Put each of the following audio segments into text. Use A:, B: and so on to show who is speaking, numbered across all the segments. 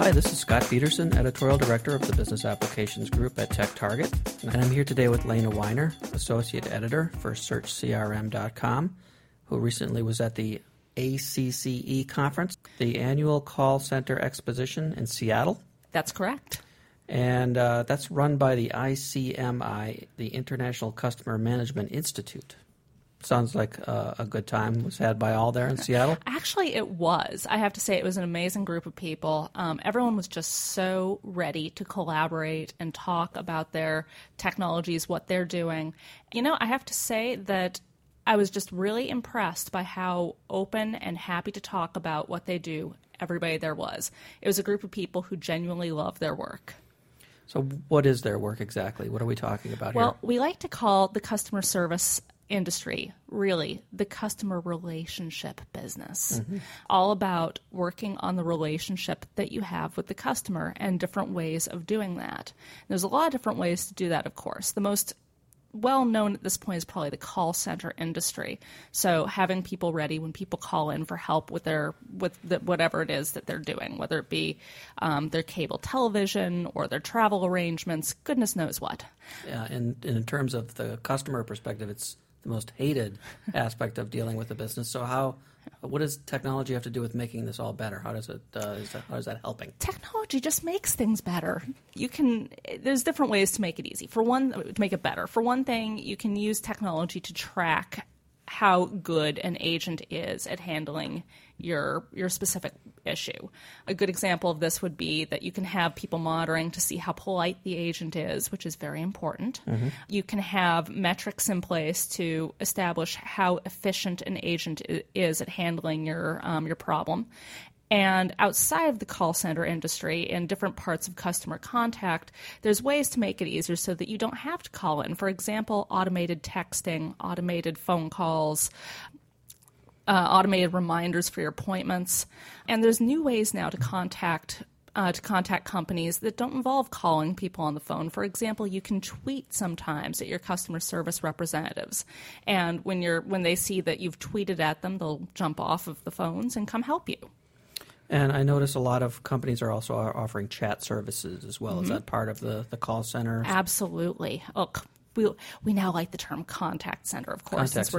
A: Hi, this is Scott Peterson, Editorial Director of the Business Applications Group at TechTarget. And I'm here today with Lena Weiner, Associate Editor for SearchCRM.com, who recently was at the ACCE conference, the annual call center exposition in Seattle.
B: That's correct.
A: And that's run by the ICMI, the International Customer Management Institute. Sounds like a good time was had by all there in Seattle.
B: Actually, it was. I have to say it was an amazing group of people. Everyone was just so ready to collaborate and talk about their technologies, what they're doing. You know, I have to say that I was just really impressed by how open and happy to talk about what they do everybody there was. It was a group of people who genuinely love their work.
A: So what is their work exactly? What are we talking about here?
B: Well, we like to call the customer service industry really the customer relationship business. Mm-hmm. All about working on the relationship that you have with the customer and different ways of doing that. There's a lot of different ways to do that, of course. The most well known at this point is probably the call center industry. So having people ready when people call in for help with whatever it is that they're doing, whether it be their cable television or their travel arrangements, goodness knows what.
A: Yeah, and in terms of the customer perspective, it's the most hated aspect of dealing with the business. So what does technology have to do with making this all better? How does that helping?
B: Technology just makes things better. There's different ways to make it easy. To make it better. For one thing, you can use technology to track how good an agent is at handling your specific issue. A good example of this would be that you can have people monitoring to see how polite the agent is, which is very important. Mm-hmm. You can have metrics in place to establish how efficient an agent is at handling your problem. And outside of the call center industry, in different parts of customer contact, there's ways to make it easier so that you don't have to call in. For example, automated texting, automated phone calls, automated reminders for your appointments. And there's new ways now to contact companies that don't involve calling people on the phone. For example, you can tweet sometimes at your customer service representatives. And when they see that you've tweeted at them, they'll jump off of the phones and come help you.
A: And I notice a lot of companies are also offering chat services as well. Mm-hmm. Is that part of the call center?
B: Absolutely. Look, we now like the term contact center, of course, if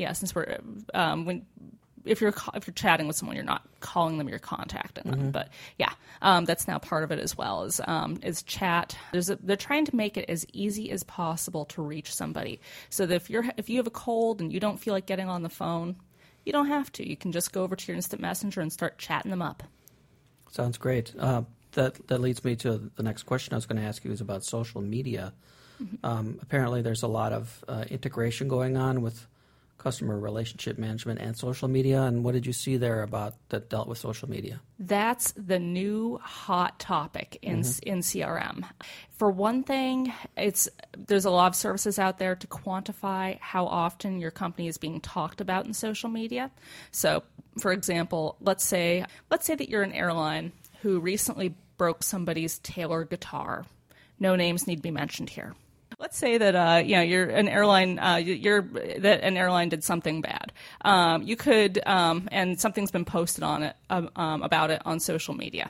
B: you're chatting with someone, you're not calling them, you're contacting them. Mm-hmm. But yeah, that's now part of it as well. Is chat. They're trying to make it as easy as possible to reach somebody. So that if you have a cold and you don't feel like getting on the phone, you don't have to. You can just go over to your instant messenger and start chatting them up.
A: Sounds great. That leads me to the next question I was going to ask you is about social media. Mm-hmm. Apparently there's a lot of integration going on with customer relationship management and social media. And what did you see there that dealt with social media? That's
B: the new hot topic in CRM. For one thing, there's a lot of services out there to quantify how often your company is being talked about in social media. So, for example, let's say that you're an airline who recently broke somebody's Taylor guitar. No names need to be mentioned here. Let's say that you're an airline. That an airline did something bad. You could, and something's been posted on it about it on social media.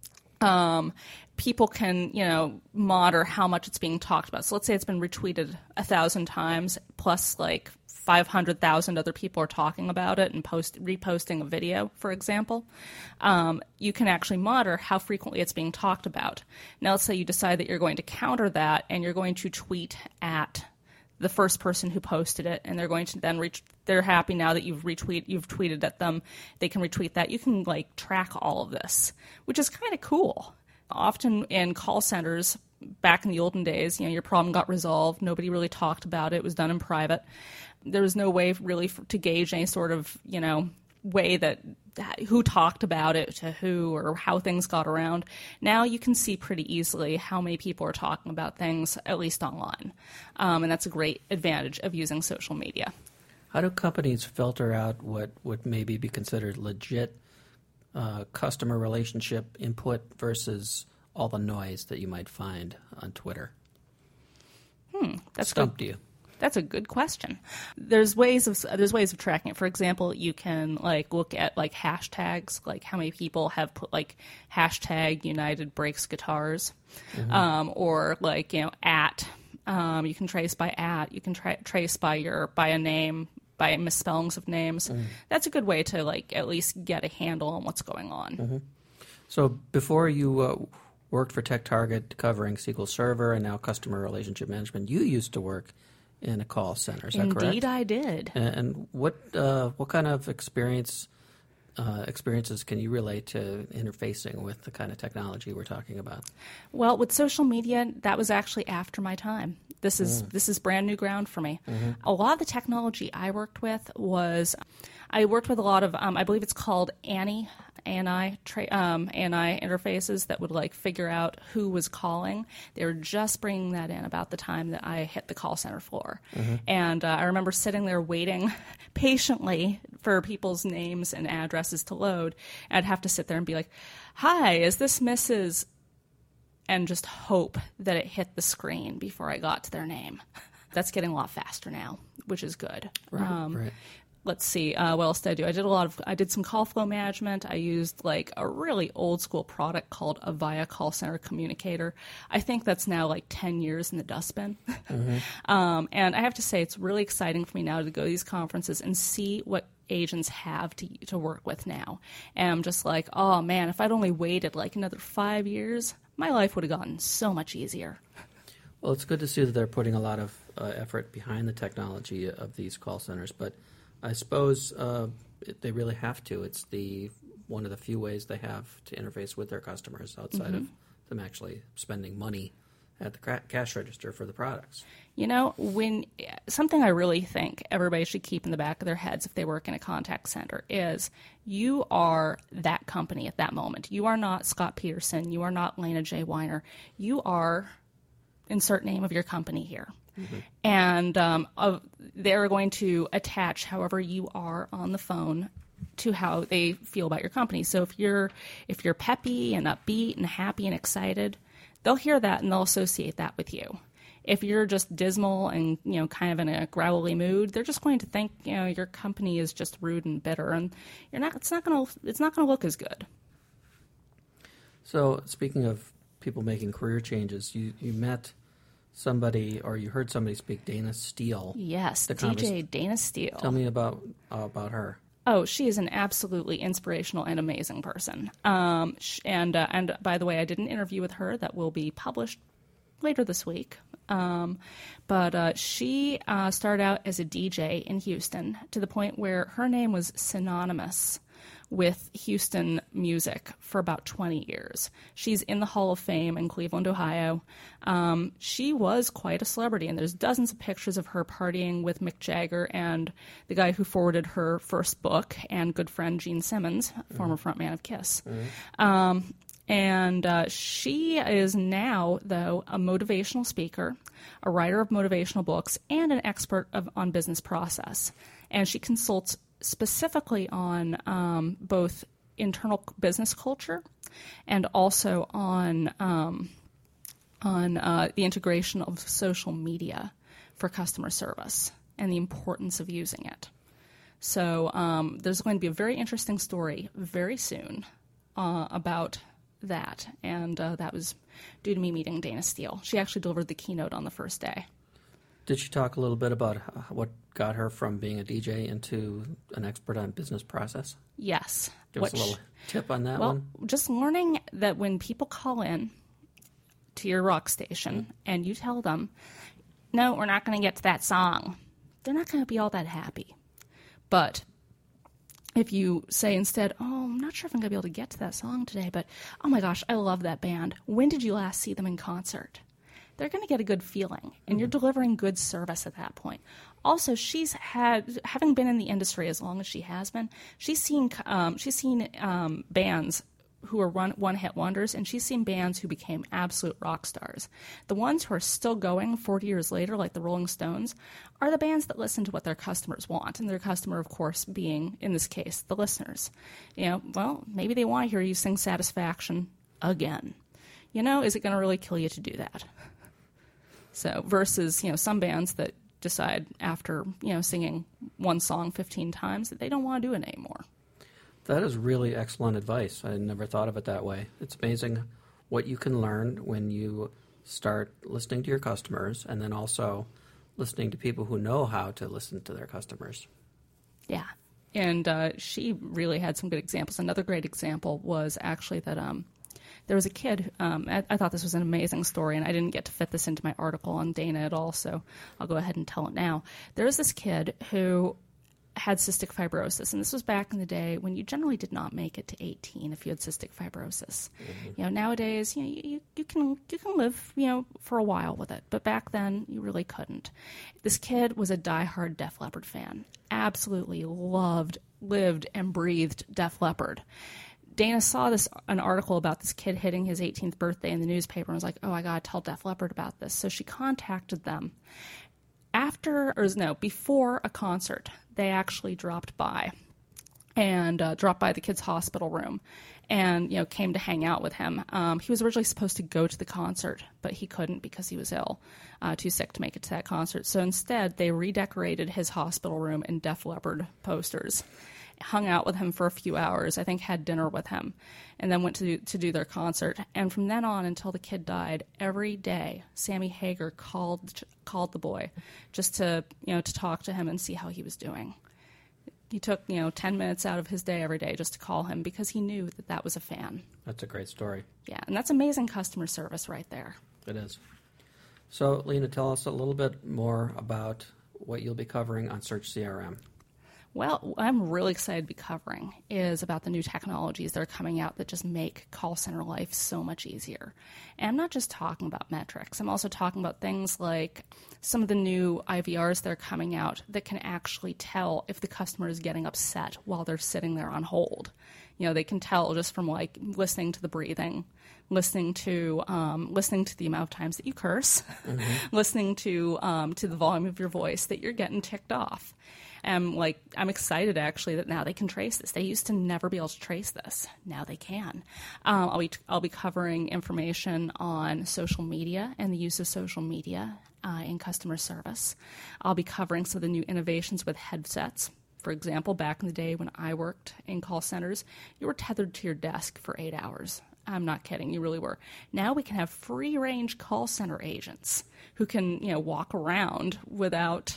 B: People can monitor how much it's being talked about. So let's say it's been retweeted 1,000 times, plus like 500,000 other people are talking about it and reposting a video, for example. You can actually monitor how frequently it's being talked about. Now, let's say you decide that you're going to counter that and you're going to tweet at the first person who posted it, and they're going to then they're happy now that you've tweeted at them. They can retweet that. You can track all of this, which is kind of cool. Often in call centers, back in the olden days, your problem got resolved. Nobody really talked about it. It was done in private. There was no way really to gauge any sort of, way that who talked about it to who or how things got around. Now you can see pretty easily how many people are talking about things, at least online. And that's a great advantage of using social media.
A: How do companies filter out what would maybe be considered legit customer relationship input versus all the noise that you might find on Twitter?
B: That's
A: stumped you.
B: That's a good question. There's ways of tracking it. For example, you can look at hashtags, like how many people have put hashtag United Breaks Guitars, or at. You can trace by at. You can trace by a name, by misspellings of names. That's a good way to at least get a handle on what's going on.
A: So before you worked for TechTarget covering SQL Server and now customer relationship management, you used to work in a call center. Is that correct?
B: Indeed, I did.
A: And what kind of experiences can you relate to interfacing with the kind of technology we're talking about?
B: Well, with social media, that was actually after my time. This is brand new ground for me. A lot of the technology I worked with a lot of I believe it's called ANI interfaces that would figure out who was calling. They were just bringing that in about the time that I hit the call center floor. And I remember sitting there waiting patiently for people's names and addresses to load. And I'd have to sit there and be like, "Hi, is this Mrs.?" and just hope that it hit the screen before I got to their name. That's getting a lot faster now, which is good.
A: Right.
B: Let's see, what else did I do? I did some call flow management. I used a really old school product called Avaya Call Center Communicator. I think that's now 10 years in the dustbin. And I have to say, it's really exciting for me now to go to these conferences and see what agents have to work with now. And I'm just oh man, if I'd only waited another 5 years, my life would have gotten so much easier.
A: Well, it's good to see that they're putting a lot of effort behind the technology of these call centers, but I suppose they really have to. It's one of the few ways they have to interface with their customers outside of them actually spending money at the cash register for the products.
B: When something I really think everybody should keep in the back of their heads if they work in a contact center is you are that company at that moment. You are not Scott Peterson. You are not Lena J. Weiner. You are insert name of your company here. And they're going to attach however you are on the phone to how they feel about your company. So if you're peppy and upbeat and happy and excited, they'll hear that and they'll associate that with you. If you're just dismal and kind of in a growly mood, they're just going to think your company is just rude and bitter, and it's not going to look as good.
A: So speaking of people making career changes, you met somebody, or you heard somebody speak, Dana Steele.
B: Yes, DJ Dana Steele.
A: Tell me about her.
B: Oh, she is an absolutely inspirational and amazing person. And by the way, I did an interview with her that will be published later this week. But she started out as a DJ in Houston to the point where her name was synonymous with Houston music for about 20 years. She's in the Hall of Fame in Cleveland, Ohio. She was quite a celebrity, and there's dozens of pictures of her partying with Mick Jagger and the guy who forwarded her first book, and good friend Gene Simmons, former frontman of Kiss. And she is now, though, a motivational speaker, a writer of motivational books, and an expert on business process. And she consults specifically on both internal business culture and also on the integration of social media for customer service and the importance of using it. So there's going to be a very interesting story very soon about that, and that was due to me meeting Dana Steele. She actually delivered the keynote on the first day.
A: Did she talk a little bit about what got her from being a DJ into an expert on business process?
B: Yes.
A: Give us a little tip on that one.
B: Well, just learning that when people call in to your rock station and you tell them, no, we're not going to get to that song, they're not going to be all that happy. But if you say instead, oh, I'm not sure if I'm going to be able to get to that song today, but oh my gosh, I love that band. When did you last see them in concert? They're going to get a good feeling, and you're delivering good service at that point. Also, having been in the industry as long as she has been, she's seen bands who are one-hit wonders, and she's seen bands who became absolute rock stars. The ones who are still going 40 years later, like the Rolling Stones, are the bands that listen to what their customers want, and their customer, of course, being, in this case, the listeners. Maybe they want to hear you sing Satisfaction again. Is it going to really kill you to do that? So versus, some bands that decide after, singing one song 15 times that they don't want to do it anymore.
A: That is really excellent advice. I never thought of it that way. It's amazing what you can learn when you start listening to your customers and then also listening to people who know how to listen to their customers.
B: Yeah. And she really had some good examples. Another great example was actually that there was a kid. I thought this was an amazing story, and I didn't get to fit this into my article on Dana at all, so I'll go ahead and tell it now. There was this kid who had cystic fibrosis, and this was back in the day when you generally did not make it to 18 if you had cystic fibrosis. Mm-hmm. Nowadays, you can live, for a while with it, but back then you really couldn't. This kid was a diehard Def Leppard fan, absolutely lived, and breathed Def Leppard. Dana saw an article about this kid hitting his 18th birthday in the newspaper and was like, oh, I got to tell Def Leppard about this. So she contacted them. Before a concert, they actually dropped by the kid's hospital room and, came to hang out with him. He was originally supposed to go to the concert, but he couldn't because he was ill, too sick to make it to that concert. So instead, they redecorated his hospital room in Def Leppard posters, hung out with him for a few hours, I think had dinner with him, and then went to do their concert. And from then on until the kid died, every day, Sammy Hagar called the boy just to talk to him and see how he was doing. He took 10 minutes out of his day every day just to call him because he knew that was a fan.
A: That's a great story.
B: Yeah, and that's amazing customer service right there.
A: It is. So, Lena, tell us a little bit more about what you'll be covering on Search CRM.
B: Well, what I'm really excited to be covering is about the new technologies that are coming out that just make call center life so much easier. And I'm not just talking about metrics. I'm also talking about things like some of the new IVRs that are coming out that can actually tell if the customer is getting upset while they're sitting there on hold. They can tell just from listening to the breathing, listening to the amount of times that you curse, mm-hmm. listening to the volume of your voice that you're getting ticked off. I'm excited actually that now they can trace this. They used to never be able to trace this. Now they can. I'll be covering information on social media and the use of social media in customer service. I'll be covering some of the new innovations with headsets. For example, back in the day when I worked in call centers, you were tethered to your desk for 8 hours. I'm not kidding. You really were. Now we can have free-range call center agents who can, walk around without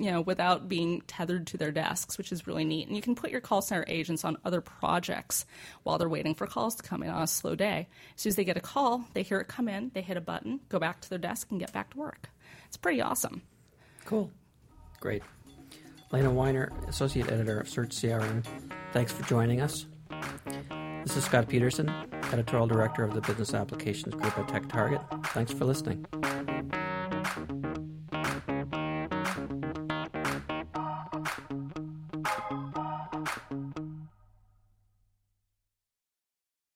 B: being tethered to their desks, which is really neat. And you can put your call center agents on other projects while they're waiting for calls to come in on a slow day. As soon as they get a call, they hear it come in, they hit a button, go back to their desk, and get back to work. It's pretty awesome.
A: Cool. Great. Lena Weiner, Associate Editor of Search CRM, thanks for joining us. This is Scott Peterson, Editorial Director of the Business Applications Group at TechTarget. Thanks for listening.